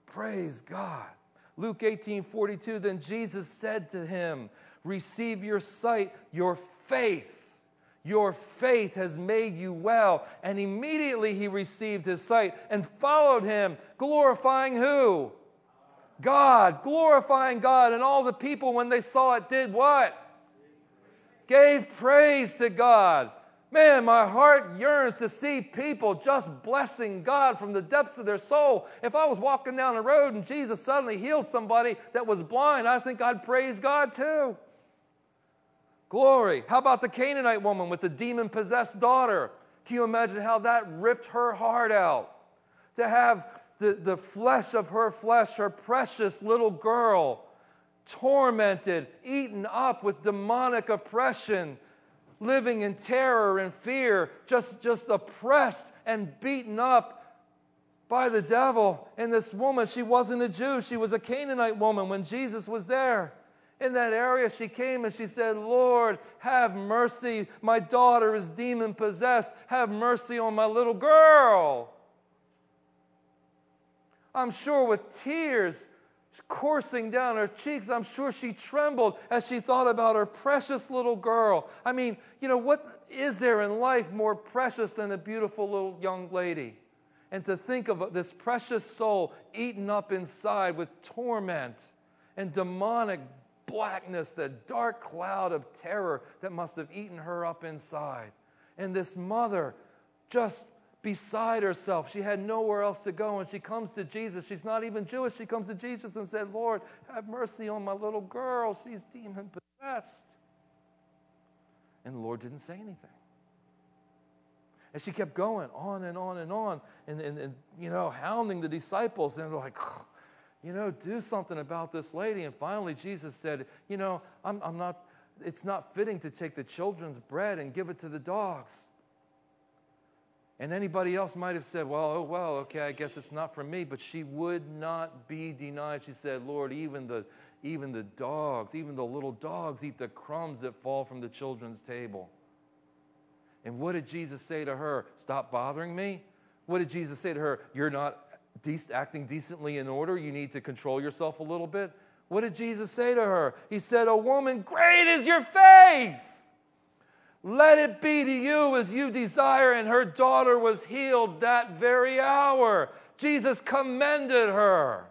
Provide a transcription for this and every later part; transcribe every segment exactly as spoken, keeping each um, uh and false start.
Praise God. Luke eighteen forty-two, then Jesus said to him, receive your sight, your faith. Your faith has made you well. And immediately he received his sight and followed him, glorifying who? God. Glorifying God. And all the people, when they saw it, did what? Gave praise to God. Man, my heart yearns to see people just blessing God from the depths of their soul. If I was walking down the road and Jesus suddenly healed somebody that was blind, I think I'd praise God too. Glory. How about the Canaanite woman with the demon-possessed daughter? Can you imagine how that ripped her heart out? To have the, the flesh of her flesh, her precious little girl, tormented, eaten up with demonic oppression, living in terror and fear, just, just oppressed and beaten up by the devil. And this woman, she wasn't a Jew. She was a Canaanite woman when Jesus was there. In that area, she came and she said, Lord, have mercy. My daughter is demon-possessed. Have mercy on my little girl. I'm sure with tears coursing down her cheeks, I'm sure she trembled as she thought about her precious little girl. I mean, you know, what is there in life more precious than a beautiful little young lady? And to think of this precious soul eaten up inside with torment and demonic blackness, the dark cloud of terror that must have eaten her up inside. And this mother just beside herself. She had nowhere else to go. And she comes to Jesus. She's not even Jewish. She comes to Jesus and said, Lord, have mercy on my little girl. She's demon-possessed. And the Lord didn't say anything. And she kept going on and on and on and, and, and you know, hounding the disciples. And they're like, oh, you know, do something about this lady. And finally Jesus said, you know, I'm, I'm not, it's not fitting to take the children's bread and give it to the dogs. And anybody else might have said, well, oh, well, okay, I guess it's not for me. But she would not be denied. She said, Lord, even the, even the dogs, even the little dogs eat the crumbs that fall from the children's table. And what did Jesus say to her? Stop bothering me? What did Jesus say to her? You're not de- acting decently in order. You need to control yourself a little bit. What did Jesus say to her? He said, "O woman, great is your faith. Let it be to you as you desire." And her daughter was healed that very hour. Jesus commended her.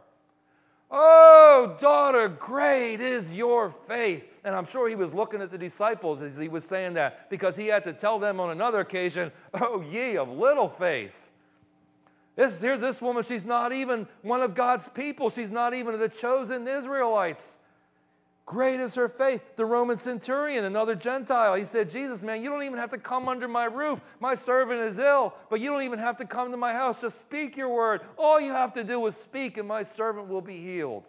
Oh, daughter, great is your faith. And I'm sure he was looking at the disciples as he was saying that, because he had to tell them on another occasion, "Oh, ye of little faith." This, here's this woman, she's not even one of God's people. She's not even of the chosen Israelites. Great is her faith. The Roman centurion, another Gentile, he said, Jesus, man, you don't even have to come under my roof. My servant is ill, but you don't even have to come to my house. Just speak your word. All you have to do is speak, and my servant will be healed.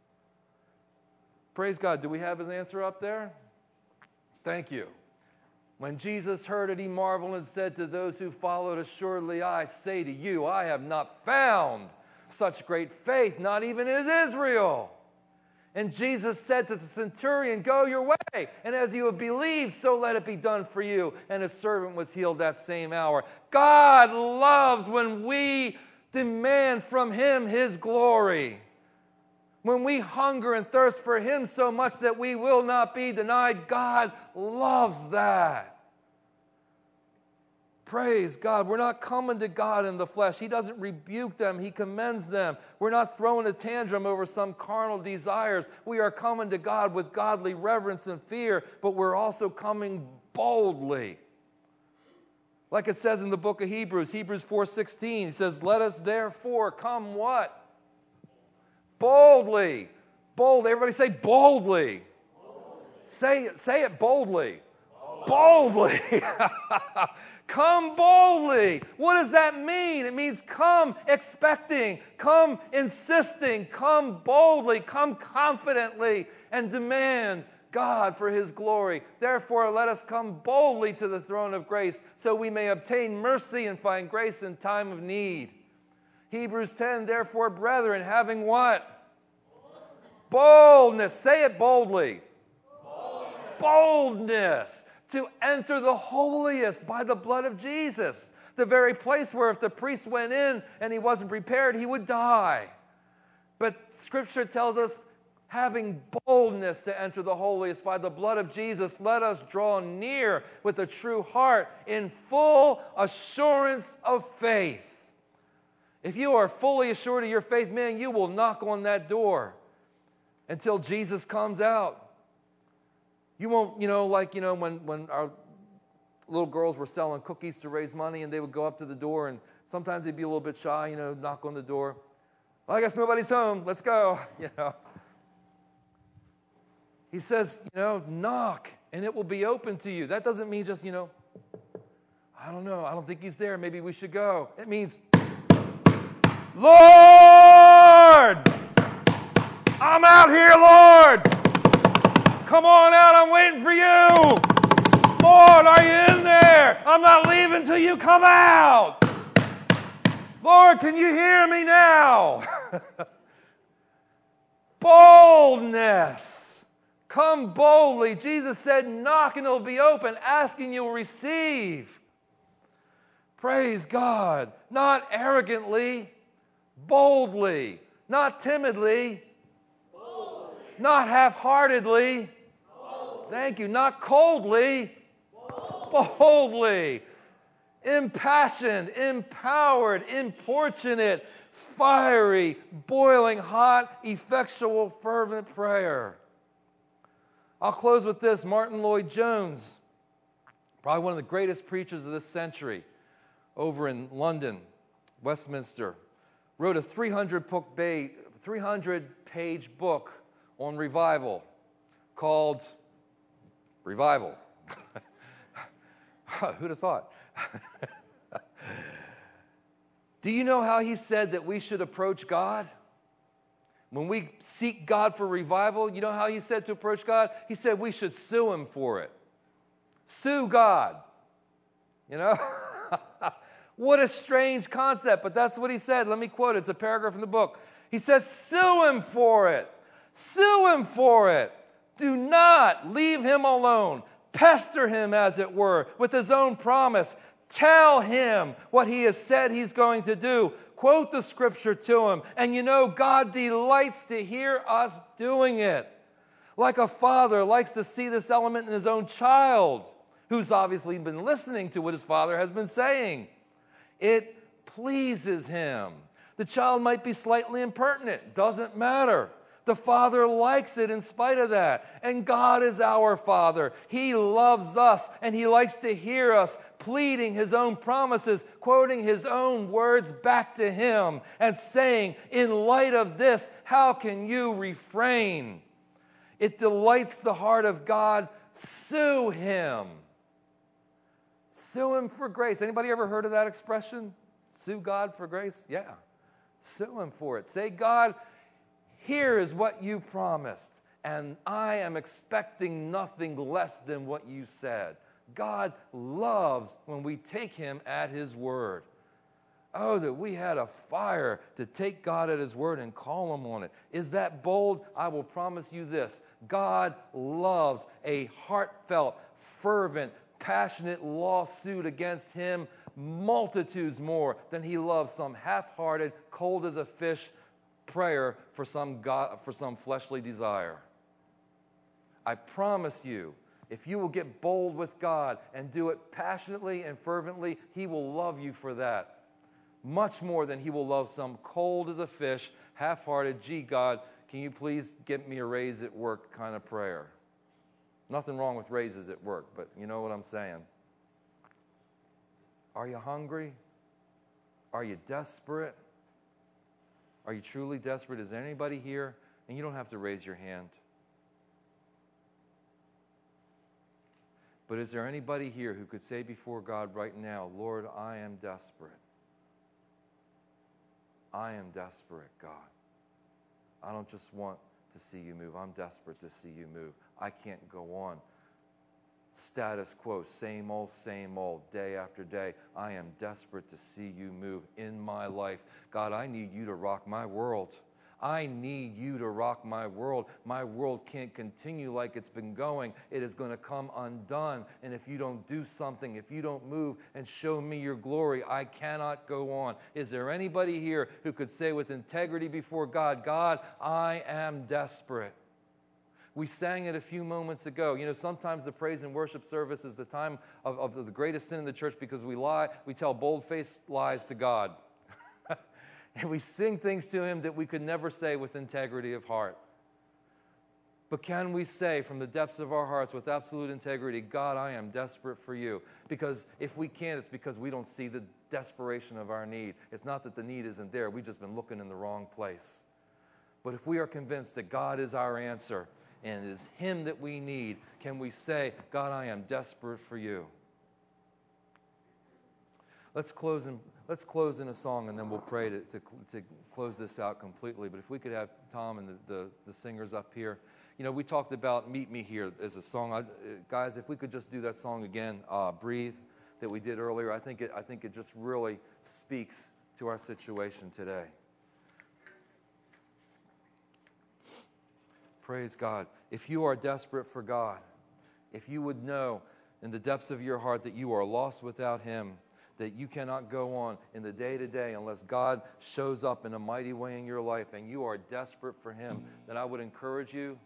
Praise God. Do we have his answer up there? Thank you. When Jesus heard it, he marveled and said to those who followed, assuredly, I say to you, I have not found such great faith, not even in Israel. And Jesus said to the centurion, go your way, and as you have believed, so let it be done for you. And his servant was healed that same hour. God loves when we demand from him his glory. When we hunger and thirst for him so much that we will not be denied, God loves that. Praise God. We're not coming to God in the flesh. He doesn't rebuke them. He commends them. We're not throwing a tantrum over some carnal desires. We are coming to God with godly reverence and fear, but we're also coming boldly. Like it says in the book of Hebrews, Hebrews four sixteen, it says, let us therefore come what? Boldly. Bold. Everybody say boldly. Boldly. Say it, say it boldly. Boldly. boldly. Come boldly. What does that mean? It means come expecting, come insisting, come boldly, come confidently, and demand God for his glory. Therefore, let us come boldly to the throne of grace, so we may obtain mercy and find grace in time of need. Hebrews ten, therefore, brethren, having what? Boldness. Boldness. Say it boldly. Boldness. Boldness. To enter the holiest by the blood of Jesus. The very place where if the priest went in and he wasn't prepared, he would die. But Scripture tells us, having boldness to enter the holiest by the blood of Jesus, let us draw near with a true heart in full assurance of faith. If you are fully assured of your faith, man, you will knock on that door until Jesus comes out. You won't, you know, like, you know, when, when our little girls were selling cookies to raise money, and they would go up to the door, and sometimes they'd be a little bit shy, you know, knock on the door. Well, I guess nobody's home. Let's go, you know. He says, you know, knock, and it will be open to you. That doesn't mean just, you know, I don't know, I don't think he's there. Maybe we should go. It means, Lord, I'm out here, Lord. Come on out, I'm waiting for you. Lord, are you in there? I'm not leaving till you come out. Lord, can you hear me now? Boldness. Come boldly. Jesus said, knock and it'll be open. Ask and you'll receive. Praise God. Not arrogantly, boldly. Not timidly. Boldly. Not half-heartedly. Boldly. Thank you. Not coldly. Boldly. Boldly. Impassioned, empowered, importunate, fiery, boiling hot, effectual, fervent prayer. I'll close with this. Martin Lloyd-Jones, probably one of the greatest preachers of this century, over in London, Westminster, wrote a three hundred page book on revival called Revival. Who'd have thought? Do you know how he said that we should approach God? When we seek God for revival, you know how he said to approach God? He said we should sue him for it. Sue God. You know? What a strange concept, but that's what he said. Let me quote it. It's a paragraph in the book. He says, sue him for it. Sue him for it. Do not leave him alone. Pester him, as it were, with his own promise. Tell him what he has said he's going to do. Quote the Scripture to him. And you know, God delights to hear us doing it. Like a father likes to see this element in his own child, who's obviously been listening to what his father has been saying. It pleases him. The child might be slightly impertinent. Doesn't matter. The Father likes it in spite of that. And God is our Father. He loves us, and He likes to hear us pleading His own promises, quoting His own words back to Him, and saying, in light of this, how can you refrain? It delights the heart of God. Sue Him. Sue Him for grace. Anybody ever heard of that expression? Sue God for grace? Yeah. Sue Him for it. Say, God, here is what you promised, and I am expecting nothing less than what you said. God loves when we take Him at His word. Oh, that we had a fire to take God at His word and call Him on it. Is that bold? I will promise you this. God loves a heartfelt, fervent, passionate lawsuit against Him multitudes more than He loves some half-hearted, cold as a fish prayer for some God, for some fleshly desire. I promise you, if you will get bold with God and do it passionately and fervently, He will love you for that. Much more than He will love some cold as a fish, half-hearted, gee, God, can you please get me a raise at work kind of prayer. Nothing wrong with raises at work, but you know what I'm saying. Are you hungry? Are you desperate? Are you truly desperate? Is there anybody here? And you don't have to raise your hand. But is there anybody here who could say before God right now, Lord, I am desperate. I am desperate, God. I don't just want to see you move. I'm desperate to see you move. I can't go on. Status quo, same old, same old, day after day. I am desperate to see you move in my life. God, I need you to rock my world. I need you to rock my world. My world can't continue like it's been going. It is going to come undone. And if you don't do something, if you don't move and show me your glory, I cannot go on. Is there anybody here who could say with integrity before God, God, I am desperate? We sang it a few moments ago. You know, sometimes the praise and worship service is the time of, of the greatest sin in the church because we lie. We tell bold-faced lies to God. And we sing things to Him that we could never say with integrity of heart. But can we say from the depths of our hearts with absolute integrity, God, I am desperate for you? Because if we can't, it's because we don't see the desperation of our need. It's not that the need isn't there. We've just been looking in the wrong place. But if we are convinced that God is our answer and it is Him that we need, can we say, God, I am desperate for you? Let's close in, let's close in a song, and then we'll pray to, to, to close this out completely. But if we could have Tom and the, the, the singers up here. You know, we talked about Meet Me Here as a song. I, guys, if we could just do that song again, uh, Breathe, that we did earlier, I think it, I think it just really speaks to our situation today. Praise God. If you are desperate for God, if you would know in the depths of your heart that you are lost without Him, that you cannot go on in the day-to-day unless God shows up in a mighty way in your life and you are desperate for Him, then I would encourage you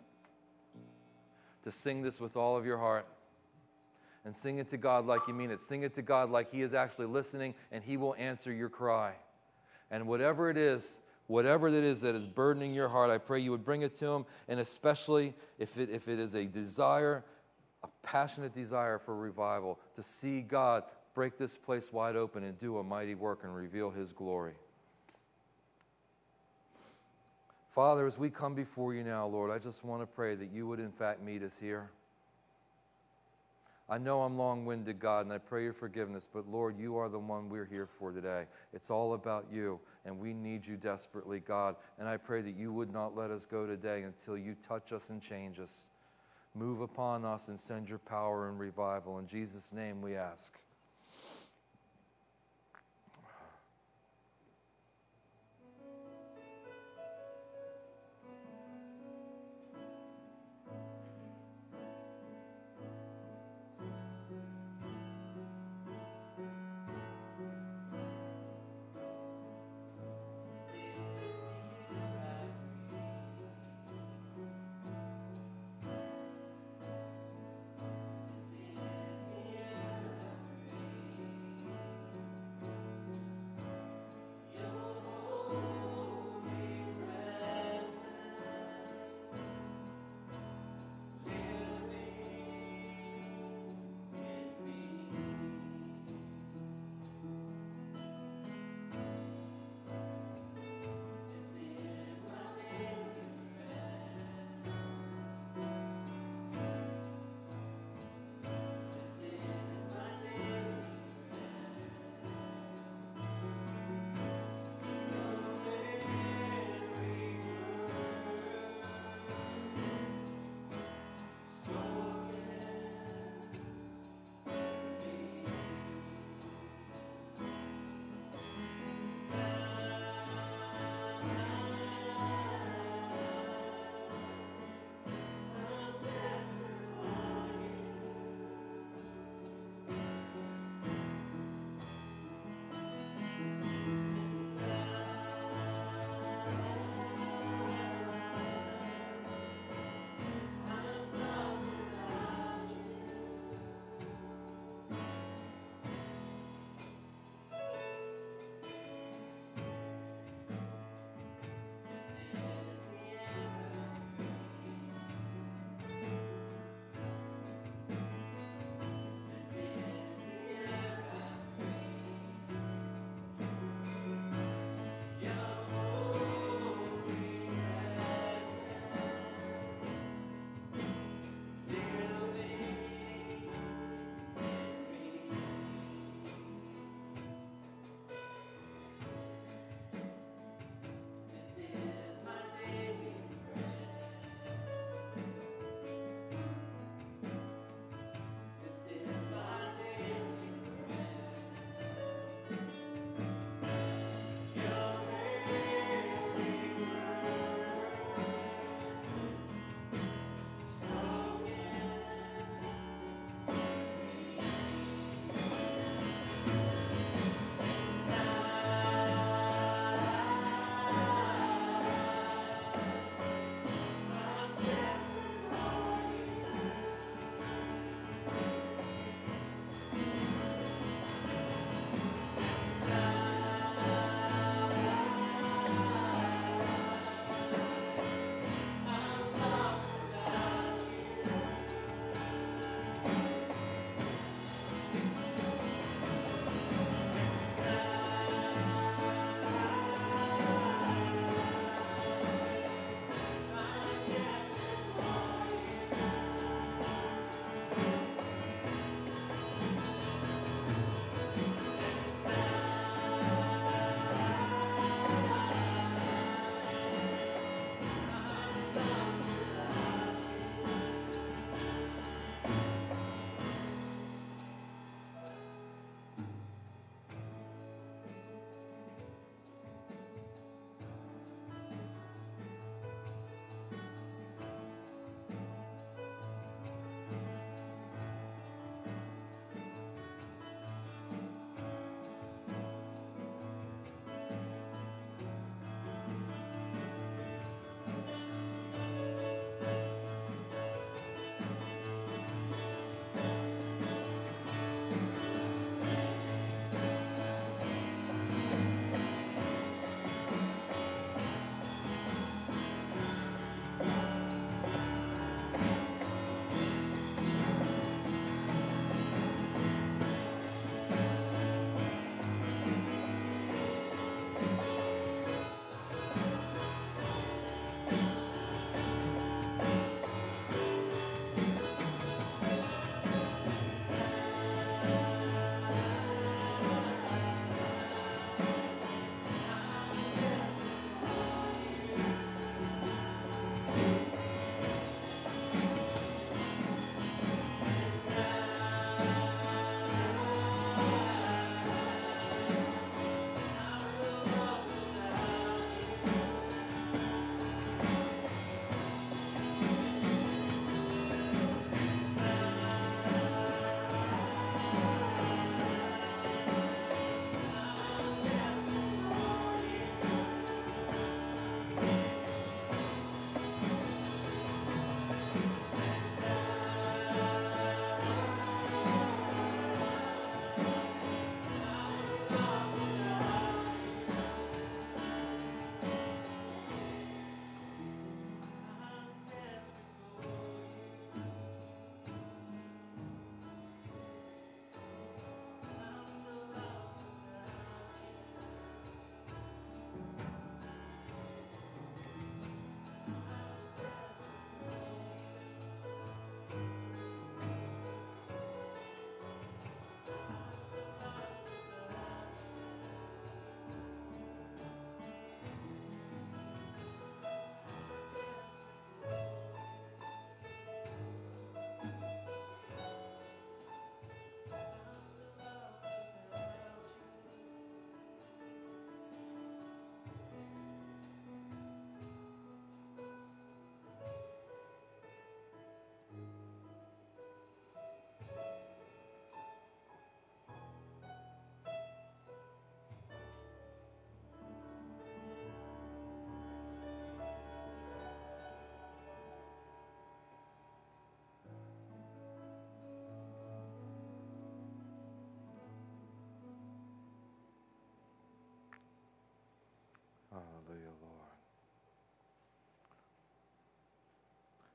to sing this with all of your heart and sing it to God like you mean it. Sing it to God like He is actually listening and He will answer your cry. And whatever it is, whatever it is that is burdening your heart, I pray you would bring it to Him, and especially if it, if it is a desire, a passionate desire for revival, to see God break this place wide open and do a mighty work and reveal His glory. Father, as we come before you now, Lord, I just want to pray that you would in fact meet us here. I know I'm long-winded, God, and I pray your forgiveness, but Lord, you are the one we're here for today. It's all about you, and we need you desperately, God. And I pray that you would not let us go today until you touch us and change us. Move upon us and send your power and revival. In Jesus' name we ask.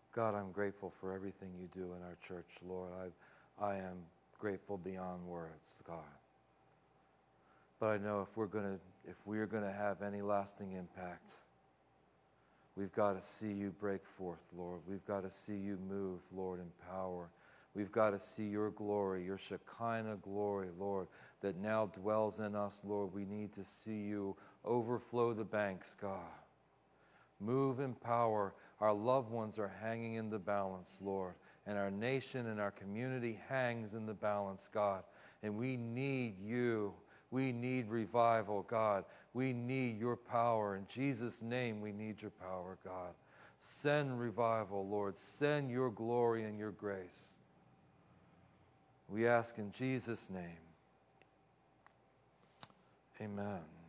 God, I'm grateful for everything you do in our church, Lord. I, I am grateful beyond words, God. But I know if we're going to, if we're going to have any lasting impact, we've got to see you break forth, Lord. We've got to see you move, Lord, in power. We've got to see your glory, your Shekinah glory, Lord, that now dwells in us, Lord. We need to see you overflow the banks, God. Move in power. Our loved ones are hanging in the balance, Lord. And our nation and our community hangs in the balance, God. And we need you. We need revival, God. We need your power. In Jesus' name, we need your power, God. Send revival, Lord. Send your glory and your grace. We ask in Jesus' name. Amen.